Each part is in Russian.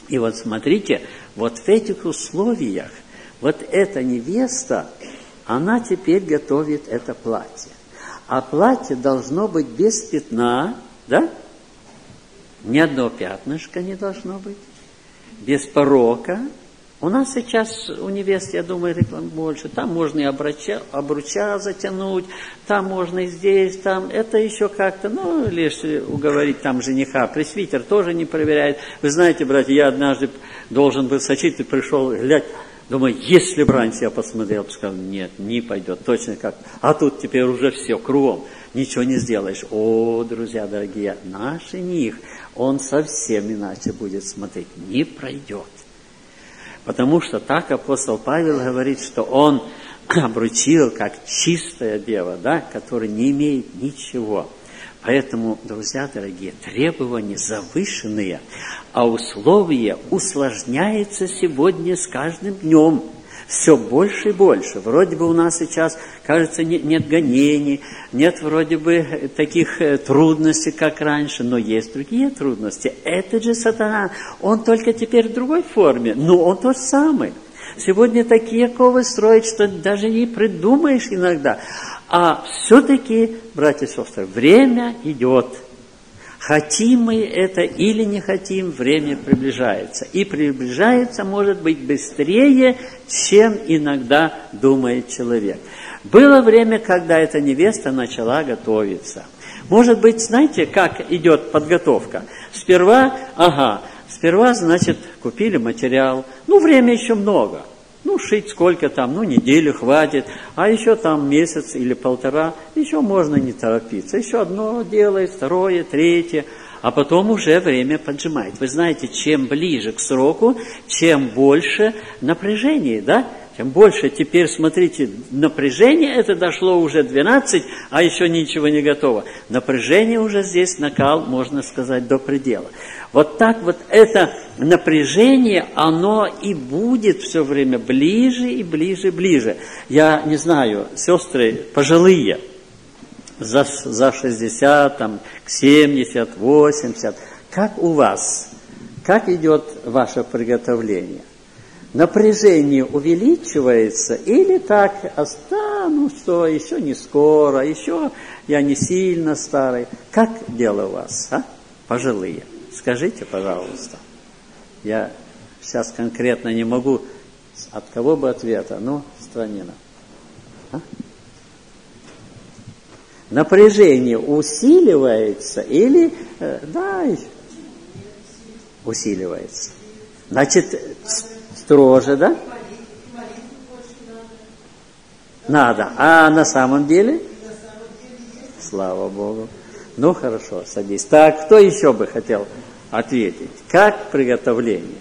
И вот смотрите, вот в этих условиях, вот эта невеста, она теперь готовит это платье. А платье должно быть без пятна, да? Ни одного пятнышка не должно быть. Без порока. У нас сейчас у невест, я думаю, реклам больше. Там можно и обруча затянуть, там можно и здесь, там. Это еще как-то, ну, лишь уговорить там жениха. Пресвитер тоже не проверяет. Вы знаете, братья, я однажды должен был сочить, и пришел, глядь, думаю, если бы раньше я посмотрел, сказал, нет, не пойдет, точно как. А тут теперь уже все, кругом, ничего не сделаешь. О, друзья дорогие, наш жених, он совсем иначе будет смотреть, не пройдет. Потому что так апостол Павел говорит, что он обручил как чистая дева, да, которая не имеет ничего. Поэтому, друзья дорогие, требования завышенные, а условия усложняются сегодня с каждым днем. Все больше и больше. Вроде бы у нас сейчас, кажется, нет гонений, нет вроде бы таких трудностей, как раньше, но есть другие трудности. Этот же сатана, он только теперь в другой форме, но он тот самый. Сегодня такие оковы строят, что даже не придумаешь иногда. А все-таки, братья и сестры, время идет. Хотим мы это или не хотим, время приближается. И приближается, может быть, быстрее, чем иногда думает человек. Было время, когда эта невеста начала готовиться. Может быть, знаете, как идет подготовка? Сперва, значит, купили материал. Ну, время еще много. Ну, шить сколько там, ну, неделю хватит, а еще там месяц или полтора, еще можно не торопиться. Еще одно делает, второе, третье, а потом уже время поджимает. Вы знаете, чем ближе к сроку, чем больше напряжения, да? Тем больше, теперь, смотрите, напряжение, это дошло уже 12, а еще ничего не готово. Напряжение уже здесь, накал, можно сказать, до предела. Вот так вот это напряжение, оно и будет все время ближе и ближе и ближе. Я не знаю, сестры пожилые, за 60, там, к 70, 80, как у вас, как идет ваше приготовление? Напряжение увеличивается или так, ну что, еще не скоро, еще я не сильно старый. Как дело у вас, пожилые? Скажите, пожалуйста. Я сейчас конкретно не могу, от кого бы ответа, Странина. Напряжение усиливается или, усиливается. Значит, строже, да? Надо. А на самом деле? Слава Богу. Ну, хорошо, садись. Так, кто еще бы хотел ответить? Как приготовление?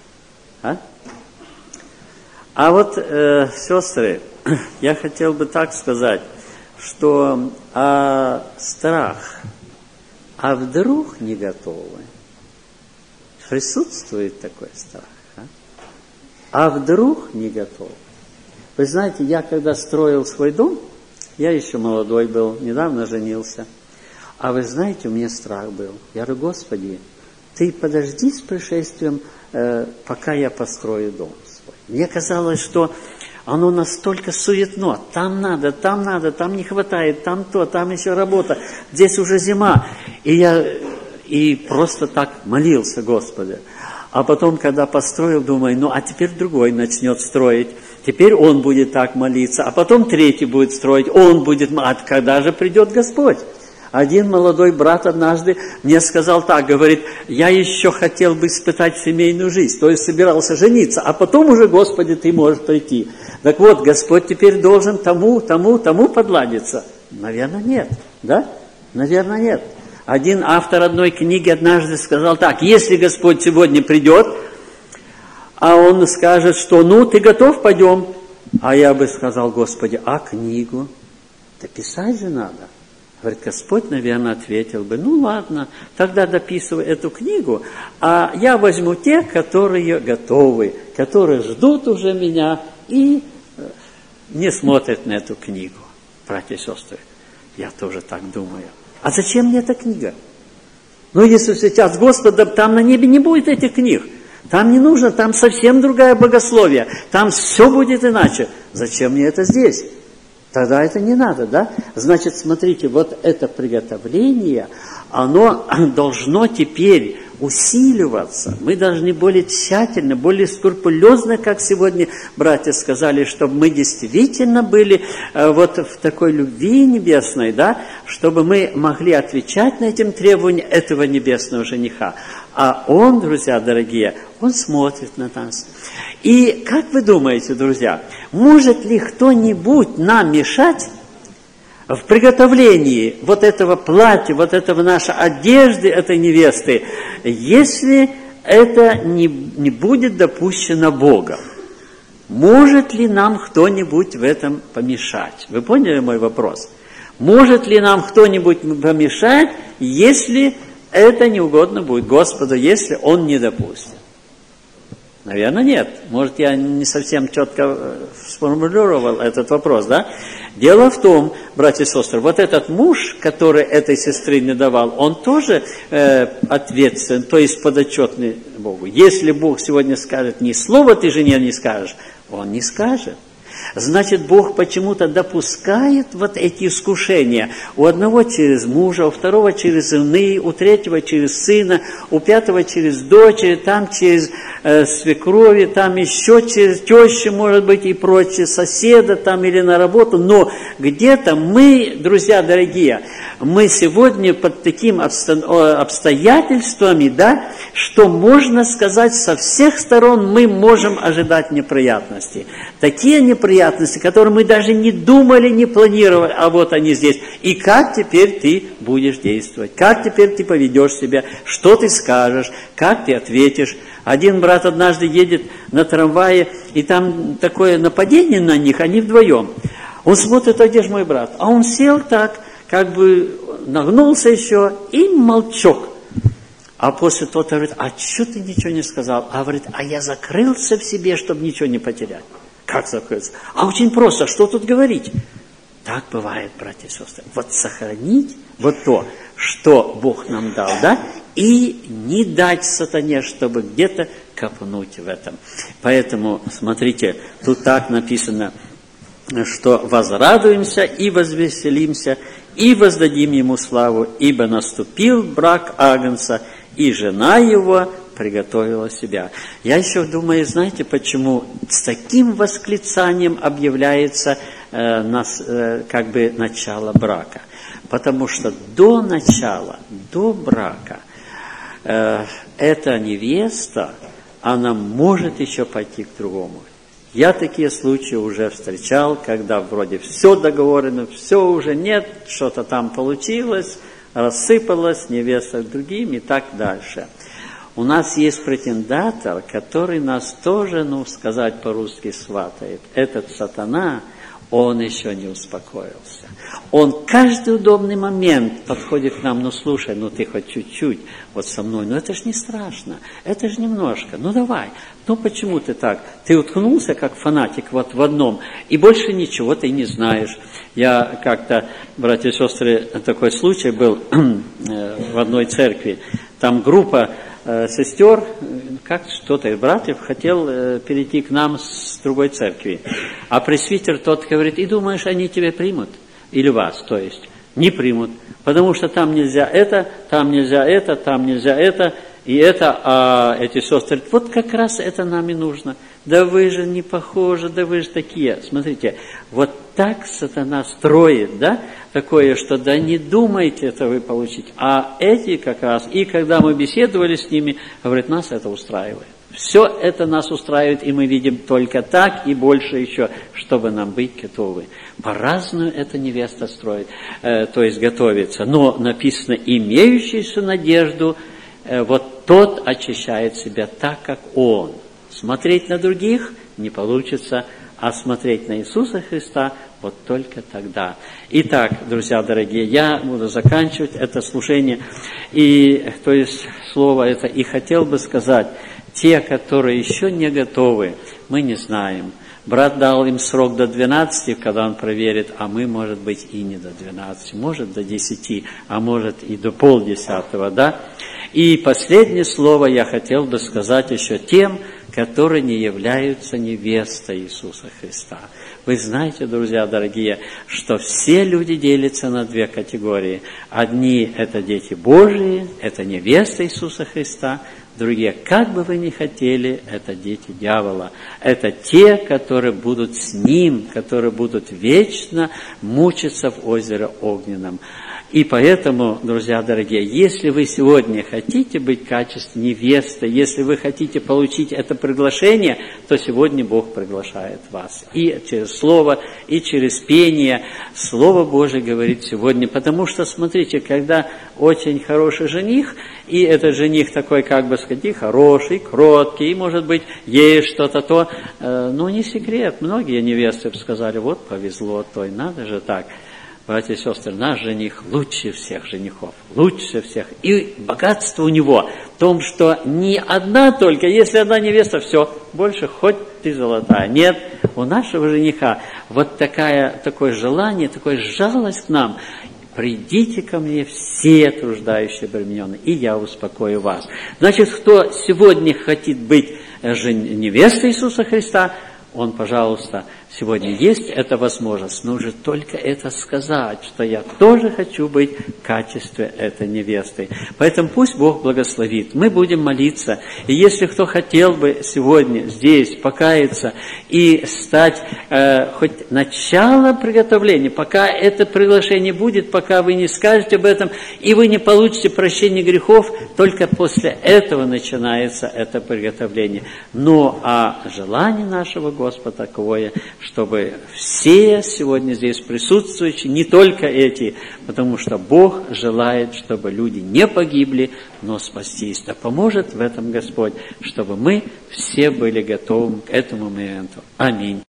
А вот, сестры, я хотел бы так сказать, что страх, а вдруг не готовы? Присутствует такой страх. А вдруг не готов? Вы знаете, я когда строил свой дом, я еще молодой был, недавно женился. А вы знаете, у меня страх был. Я говорю, Господи, Ты подожди с пришествием, пока я построю дом свой. Мне казалось, что оно настолько суетно. Там надо, там не хватает, там то, там еще работа. Здесь уже зима. И я просто так молился, Господи. А потом, когда построил, думаю, а теперь другой начнет строить. Теперь он будет так молиться. А потом третий будет строить, он будет молиться. А когда же придет Господь? Один молодой брат однажды мне сказал так, говорит, я еще хотел бы испытать семейную жизнь. То есть собирался жениться, а потом уже, Господи, Ты можешь прийти. Так вот, Господь теперь должен тому подладиться. Наверное, нет. Да? Наверное, нет. Один автор одной книги однажды сказал так, если Господь сегодня придет, а Он скажет, что ты готов, пойдем. А я бы сказал, Господи, а книгу? Да писать же надо. Говорит, Господь, наверное, ответил бы, ладно, тогда дописывай эту книгу, а я возьму тех, которые готовы, которые ждут уже меня и не смотрят на эту книгу. Братья и сестры, я тоже так думаю. А зачем мне эта книга? Если встречаться с Господом, там на небе не будет этих книг. Там не нужно, там совсем другое богословие. Там все будет иначе. Зачем мне это здесь? Тогда это не надо, да? Значит, смотрите, вот это приготовление, оно должно теперь усиливаться. Мы должны более тщательно, более скрупулезно, как сегодня братья сказали, чтобы мы действительно были вот в такой любви небесной, да, чтобы мы могли отвечать на этим требованиям этого небесного жениха. А он, друзья дорогие, он смотрит на нас. И как вы думаете, друзья, может ли кто-нибудь нам мешать в приготовлении вот этого платья, вот этого нашей одежды, этой невесты, если это не будет допущено Богом? Может ли нам кто-нибудь в этом помешать? Вы поняли мой вопрос? Может ли нам кто-нибудь помешать, если это не угодно будет Господу, если Он не допустит? Наверное, нет. Может, я не совсем четко сформулировал этот вопрос, да? Дело в том, братья и сестры, вот этот муж, который этой сестры не давал, он тоже ответственен, то есть подотчетный Богу. Если Бог сегодня скажет, ни слова ты жене не скажешь, он не скажет. Значит, Бог почему-то допускает вот эти искушения. У одного через мужа, у второго через жены, у третьего через сына, у пятого через дочери, там через свекрови, там еще через тещу, может быть, и прочие, соседа там или на работу. Но где-то мы, друзья дорогие, мы сегодня под такими обстоятельствами, да, что можно сказать, со всех сторон мы можем ожидать неприятностей. Такие неприятности, которые мы даже не думали, не планировали, а вот они здесь. И как теперь ты будешь действовать? Как теперь ты поведешь себя? Что ты скажешь? Как ты ответишь? Один брат однажды едет на трамвае, и там такое нападение на них, они вдвоем. Он смотрит, а где же мой брат? А он сел так, как бы нагнулся еще, и молчок. А после тот говорит, а что ты ничего не сказал? А говорит, а я закрылся в себе, чтобы ничего не потерять. Как закрыться? А очень просто, что тут говорить? Так бывает, братья и сестры. Вот сохранить вот то, что Бог нам дал, да, и не дать сатане, чтобы где-то копнуть в этом. Поэтому, смотрите, тут так написано, что возрадуемся и возвеселимся, и воздадим ему славу, ибо наступил брак Агнца, и жена его приготовила себя. Я еще думаю, знаете, почему с таким восклицанием объявляется как бы начало брака? Потому что до начала, до брака, эта невеста, она может еще пойти к другому. Я такие случаи уже встречал, когда вроде все договорено, все уже нет, что-то там получилось, рассыпалось, невеста к другим и так дальше. У нас есть претендатор, который нас тоже, сказать по-русски, сватает. Этот сатана, он еще не успокоился. Он каждый удобный момент подходит к нам, слушай, ты хоть чуть-чуть вот со мной, это ж не страшно, это ж немножко, давай, почему ты так? Ты уткнулся, как фанатик, вот в одном, и больше ничего ты не знаешь. Я как-то, братья и сестры, такой случай был в одной церкви, там группа сестер, кто-то из братьев хотел перейти к нам с другой церкви. А пресвитер тот говорит, и думаешь, они тебя примут? Или вас, то есть, не примут. Потому что там нельзя это, там нельзя это, там нельзя это, и это, а эти сестры, вот как раз это нам и нужно. Да вы же не похожи, да вы же такие. Смотрите, вот так сатана строит, да, такое, что да не думайте это вы получить. А эти как раз, и когда мы беседовали с ними, говорят, нас это устраивает. Все это нас устраивает, и мы видим только так, и больше еще, чтобы нам быть готовы. По-разному эта невеста строит, то есть готовится. Но написано, имеющийся надежду, вот тот очищает себя так, как он. Смотреть на других не получится, а смотреть на Иисуса Христа вот только тогда. Итак, друзья дорогие, я буду заканчивать это служение, и, то есть, слово это, и хотел бы сказать, те, которые еще не готовы, мы не знаем. Брат дал им срок до 12, когда он проверит, а мы, может быть, и не до 12, может, до 10, а может, и до 9:30, да? И последнее слово я хотел бы сказать еще тем, которые не являются невестой Иисуса Христа. Вы знаете, друзья дорогие, что все люди делятся на две категории. Одни – это дети Божии, это невеста Иисуса Христа. Другие, как бы вы ни хотели, это дети дьявола. Это те, которые будут с ним, которые будут вечно мучиться в озере огненном. И поэтому, друзья дорогие, если вы сегодня хотите быть качественной невестой, если вы хотите получить это приглашение, то сегодня Бог приглашает вас. И через слово, и через пение. Слово Божие говорит сегодня. Потому что, смотрите, когда очень хороший жених, и этот жених такой, как бы сказать, и хороший, кроткий, и, может быть, есть что-то то, не секрет. Многие невесты бы сказали, вот повезло той, надо же так. Братья и сестры, наш жених лучше всех женихов, лучше всех. И богатство у него в том, что не одна только, если одна невеста, все, больше хоть ты золотая. Нет, у нашего жениха вот такое желание, такая жалость к нам. Придите ко мне все труждающие обремененные, и я успокою вас. Значит, кто сегодня хочет быть невестой Иисуса Христа, он, пожалуйста, сегодня есть эта возможность, нужно только это сказать, что я тоже хочу быть в качестве этой невесты. Поэтому пусть Бог благословит. Мы будем молиться. И если кто хотел бы сегодня здесь покаяться и стать хоть начало приготовления, пока это приглашение будет, пока вы не скажете об этом, и вы не получите прощения грехов, только после этого начинается это приготовление. А желание нашего Господа таковое, чтобы все сегодня здесь присутствующие, не только эти, потому что Бог желает, чтобы люди не погибли, но спастись. Да поможет в этом Господь, чтобы мы все были готовы к этому моменту. Аминь.